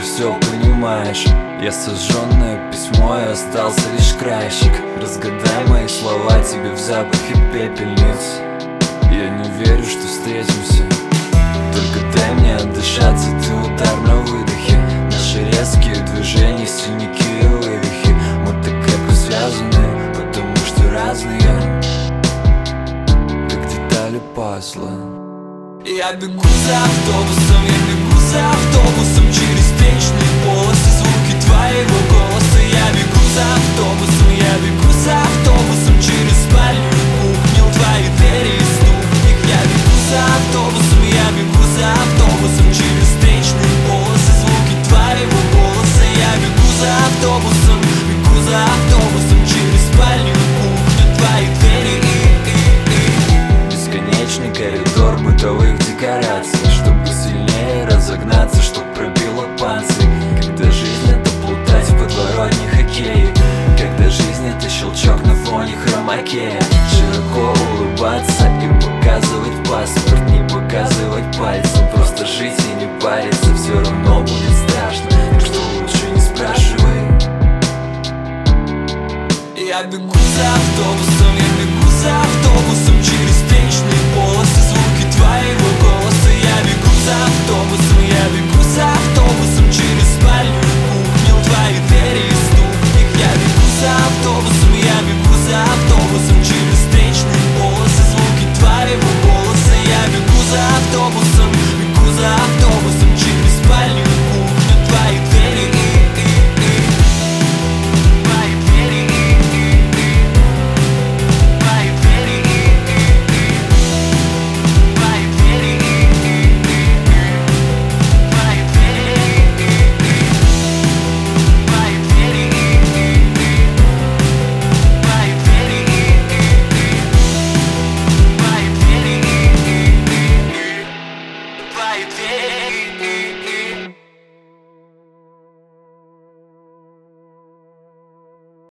все понимаешь. Я сожженное письмо, и остался лишь краешек. Разгадай мои слова тебе в запахе пепельниц. Я не верю, что встретимся, только дай мне отдышаться, ты удар на выдохе. Наши резкие движения, синяки и вывихи. Мы так крепко связаны, потому что разные, как детали пазла. Я бегу за автобусом, я бегу за автобусом через вечные полосы, звуки твоего голоса. Я бегу за автобусом, я бегу за автобусом через спальню и кухню, твои двери и стук в них. Я бегу за автобусом, я бегу за автобусом через вечные полосы, звуки твоего голоса. Я бегу за автобусом, бегу за автобусом через спальню и кухню, твои двери и бесконечный коридор бытовых декораций, чтобы сильнее разогнаться, чтоб пробило панцирь. Когда жизнь это плутать в подворотне хоккей, когда жизнь это щелчок на фоне хромакея. Широко улыбаться и показывать паспорт, не показывать пальцем, просто жить и не париться. Все равно будет страшно, так что лучше не спрашивай. Я бегу за автобусом, я бегу за автобусом